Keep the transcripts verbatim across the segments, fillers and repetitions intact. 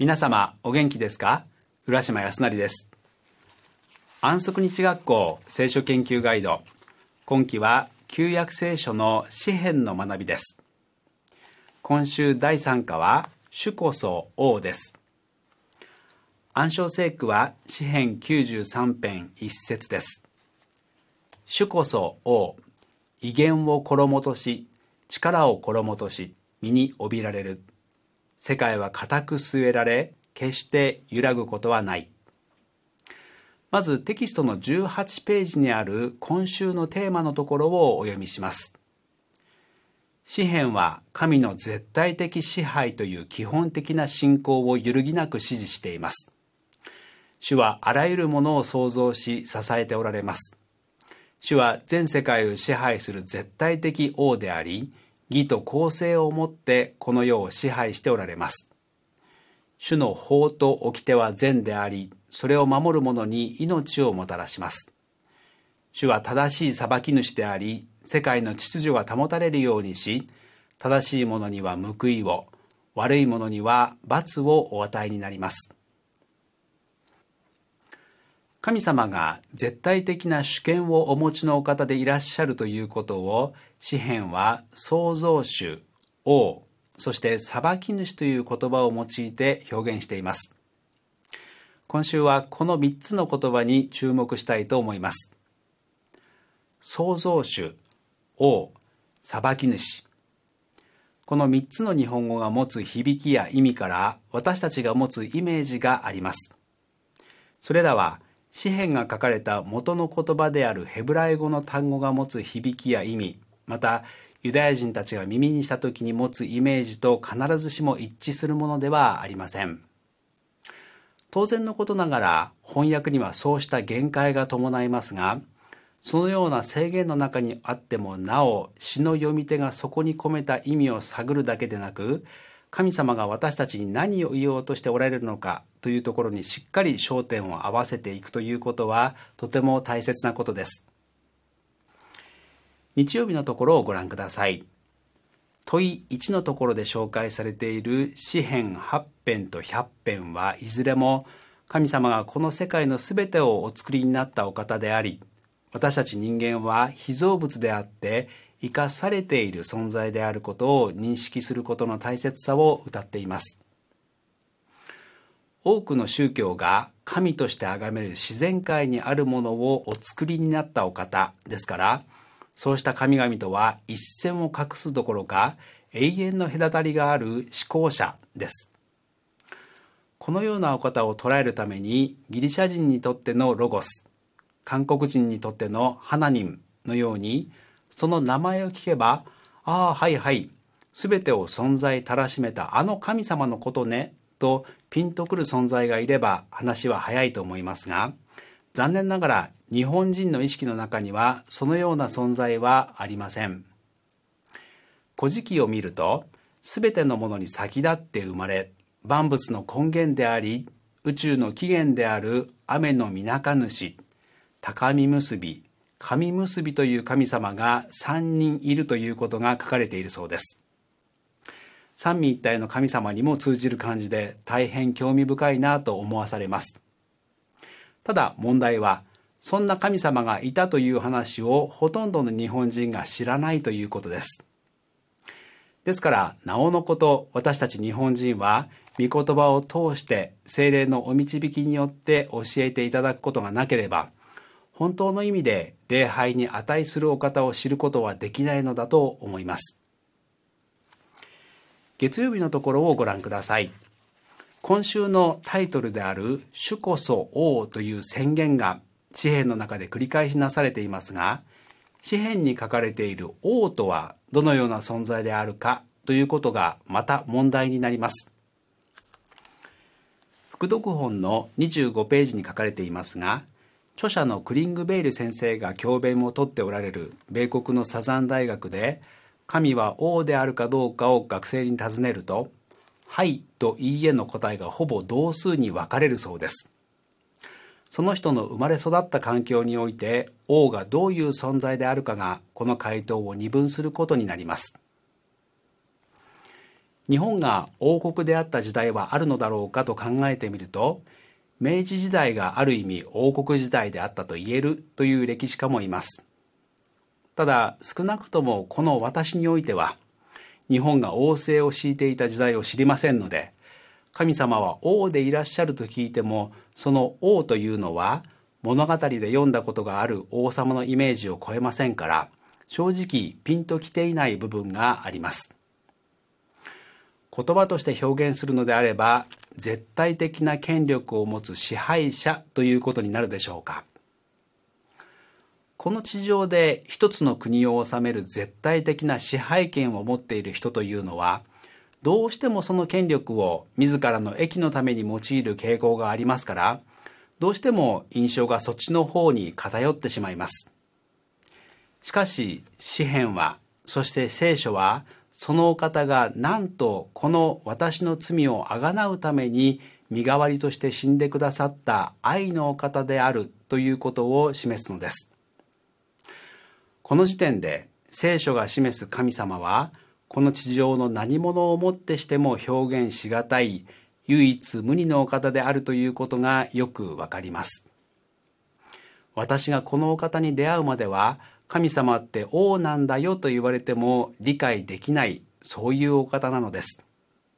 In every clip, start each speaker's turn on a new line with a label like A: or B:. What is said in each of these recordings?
A: 皆様お元気ですか？浦島康成です。安息日学校聖書研究ガイド、今期は旧約聖書の詩編の学びです。今週だいさん課は主こそ王です。暗唱聖句は詩編きゅうじゅうさん編一節です。主こそ王、威厳を衣とし、力を衣とし、身に帯びられる。世界は固く据えられ、決して揺らぐことはない。まずテキストのじゅうはちページにある今週のテーマのところをお読みします。詩編は神の絶対的支配という基本的な信仰を揺るぎなく支持しています。主はあらゆるものを創造し支えておられます。主は全世界を支配する絶対的王であり、義と公正をもってこの世を支配しておられます。主の法と掟は善であり、それを守る者に命をもたらします。主は正しい裁き主であり、世界の秩序が保たれるようにし、正しい者には報いを、悪い者には罰をお与えになります。神様が絶対的な主権をお持ちのお方でいらっしゃるということを、詩編は創造主、王、そして裁き主という言葉を用いて表現しています。今週はこのみっつの言葉に注目したいと思います。創造主、王、裁き主。このみっつの日本語が持つ響きや意味から私たちが持つイメージがあります。それらは詩編が書かれた元の言葉であるヘブライ語の単語が持つ響きや意味、またユダヤ人たちが耳にした時に持つイメージと必ずしも一致するものではありません。当然のことながら翻訳にはそうした限界が伴いますが、そのような制限の中にあってもなお詩の読み手がそこに込めた意味を探るだけでなく、神様が私たちに何を言おうとしておられるのかというところにしっかり焦点を合わせていくということはとても大切なことです。日曜日のところをご覧ください。問いいちのところで紹介されている詩編はち編とひゃく編はいずれも神様がこの世界のすべてをお作りになったお方であり、私たち人間は被造物であって生かされている存在であることを認識することの大切さを謳っています。多くの宗教が神として崇める自然界にあるものをお作りになったお方ですから、そうした神々とは一線を画すどころか永遠の隔たりがある思考者です。このようなお方を捉えるためにギリシャ人にとってのロゴス、韓国人にとってのハナニムのように、その名前を聞けば、ああはいはい、すべてを存在たらしめたあの神様のことねとピンとくる存在がいれば話は早いと思いますが、残念ながら日本人の意識の中にはそのような存在はありません。古事記を見ると、すべてのものに先立って生まれ、万物の根源であり、宇宙の起源である雨のみなか主、高み結び、神結びという神様がさんにんいるということが書かれているそうです。三位一体の神様にも通じる感じで大変興味深いなと思わされます。ただ問題は、そんな神様がいたという話をほとんどの日本人が知らないということです。ですからなおのこと私たち日本人は御言葉を通して聖霊のお導きによって教えていただくことがなければ、本当の意味で礼拝に値するお方を知ることはできないのだと思います。月曜日のところをご覧ください。今週のタイトルである主こそ王という宣言が詩編の中で繰り返しなされていますが、詩編に書かれている王とはどのような存在であるかということがまた問題になります。副読本のにじゅうごページに書かれていますが、著者のクリングベイル先生が教鞭をとっておられる米国のサザン大学で、神は王であるかどうかを学生に尋ねると、はいといいえの答えがほぼ同数に分かれるそうです。その人の生まれ育った環境において王がどういう存在であるかがこの回答を二分することになります。 日本が王国であった時代はあるのだろうかと考えてみると、明治時代がある意味王国時代であったと言えるという歴史家もいます。ただ少なくともこの私においては、日本が王政を敷いていた時代を知りませんので、神様は王でいらっしゃると聞いても、その王というのは物語で読んだことがある王様のイメージを超えませんから、正直ピンときていない部分があります。言葉として表現するのであれば、絶対的な権力を持つ支配者ということになるでしょうか。この地上で一つの国を治める絶対的な支配権を持っている人というのは、どうしてもその権力を自らの益のために用いる傾向がありますから、どうしても印象がそっちの方に偏ってしまいます。しかし詩編は、そして聖書は、そのお方がなんとこの私の罪をあがなうために身代わりとして死んでくださった愛のお方であるということを示すのです。この時点で聖書が示す神様は、この地上の何者をもってしても表現しがたい唯一無二のお方であるということがよくわかります。私がこのお方に出会うまでは、神様って王なんだよと言われても理解できない、そういうお方なのです。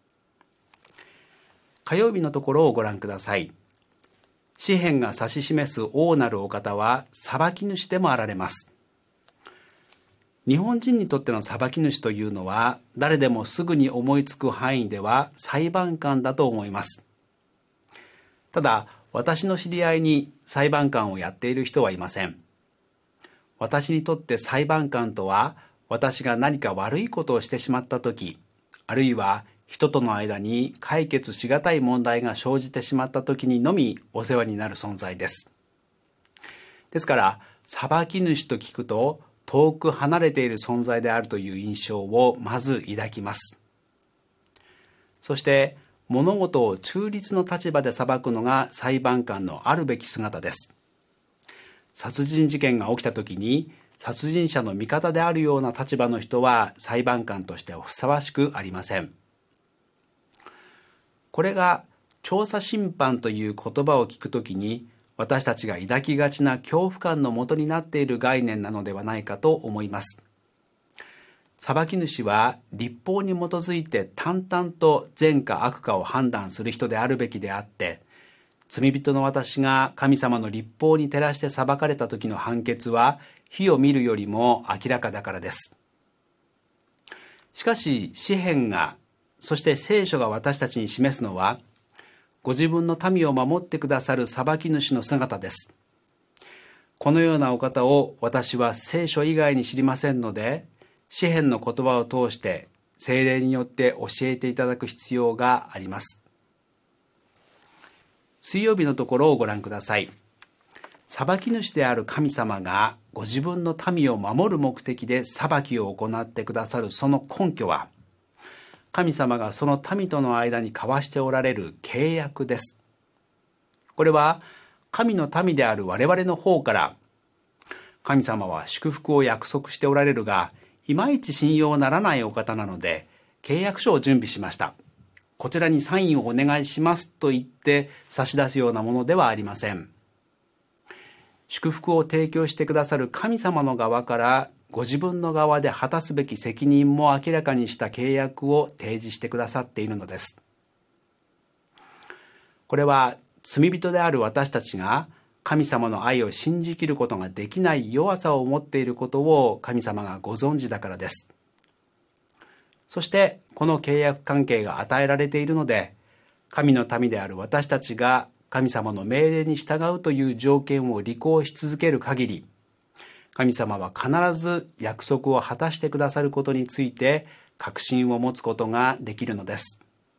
A: 火曜日のところをご覧ください。詩編が指し示す王なるお方は裁き主でもあられます。日本人にとっての裁き主というのは、誰でもすぐに思いつく範囲では裁判官だと思います。ただ、私の知り合いに裁判官をやっている人はいません。私にとって裁判官とは、私が何か悪いことをしてしまったとき、あるいは人との間に解決しがたい問題が生じてしまったときにのみお世話になる存在です。ですから、裁き主と聞くと、遠く離れている存在であるという印象をまず抱きます。そして、物事を中立の立場で裁くのが裁判官のあるべき姿です。殺人事件が起きたときに、殺人者の味方であるような立場の人は裁判官としてふさわしくありません。これが調査審判という言葉を聞くときに、私たちが抱きがちな恐怖感のもとになっている概念なのではないかと思います。裁き主は律法に基づいて淡々と善か悪かを判断する人であるべきであって、罪人の私が神様の律法に照らして裁かれた時の判決は火を見るよりも明らかだからです。しかし詩編が、そして聖書が私たちに示すのは、ご自分の民を守ってくださる裁き主の姿です。このようなお方を私は聖書以外に知りませんので、詩編の言葉を通して聖霊によって教えていただく必要があります。水曜日のところをご覧ください。裁き主である神様がご自分の民を守る目的で裁きを行ってくださるその根拠は、神様がその民との間に交わしておられる契約です。これは神の民である我々の方から、神様は祝福を約束しておられるが、いまいち信用ならないお方なので、契約書を準備しました。こちらにサインをお願いしますと言って差し出すようなものではありません。祝福を提供してくださる神様の側から、ご自分の側で果たすべき責任も明らかにした契約を提示してくださっているのです。これは罪人である私たちが神様の愛を信じきることができない弱さを持っていることを神様がご存知だからです。そしてこの契約関係が与えられているので、神の民である私たちが神様の命令に従うという条件を履行し続ける限り、神様は必ず約束を果たしてくださることについて確信を持つことができるのです。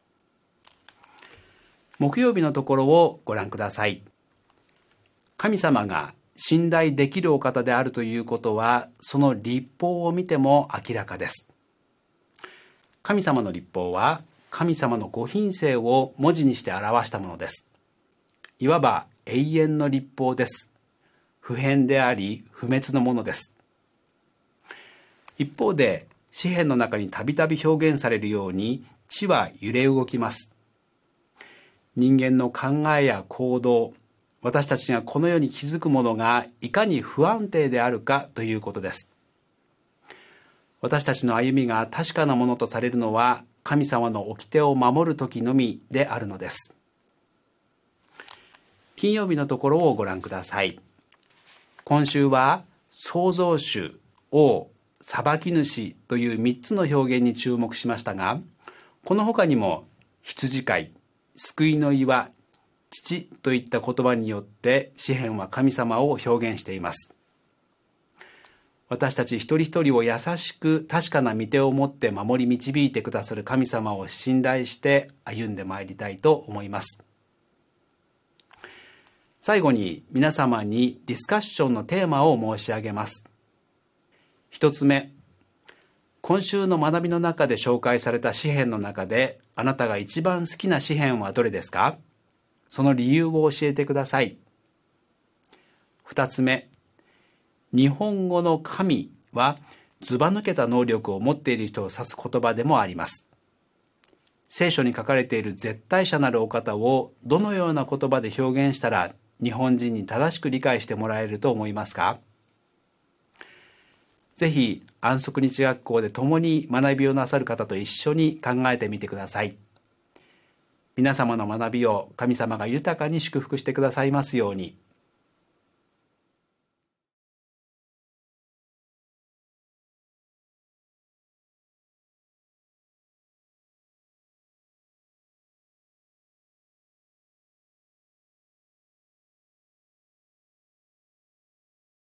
A: 木曜日のところをご覧ください。神様が信頼できるお方であるということは、その律法を見ても明らかです。神様の律法は神様のご品性を文字にして表したものです。いわば永遠の律法です。不変であり不滅のものです。一方で詩編の中にたびたび表現されるように、 地は揺れ動きます。人間の考えや行動、私たちがこの世に気づくものがいかに不安定であるかということです。私たちの歩みが確かなものとされるのは神様の掟を守る時のみであるのです。金曜日のところをご覧ください。今週は創造主、王、裁き主というみっつの表現に注目しましたが、この他にも羊飼い、救いの岩、父といった言葉によって詩篇は神様を表現しています。私たち一人一人を優しく確かな御手を持って守り導いてくださる神様を信頼して歩んでまいりたいと思います。最後に皆様にディスカッションのテーマを申し上げます。一つ目、今週の学びの中で紹介された詩篇の中であなたが一番好きな詩篇はどれですか？その理由を教えてください。二つ目、日本語の神はずば抜けた能力を持っている人を指す言葉でもあります。聖書に書かれている絶対者なるお方をどのような言葉で表現したら日本人に正しく理解してもらえると思いますか？ぜひ安息日学校で共に学びをなさる方と一緒に考えてみてください。皆様の学びを神様が豊かに祝福してくださいますように。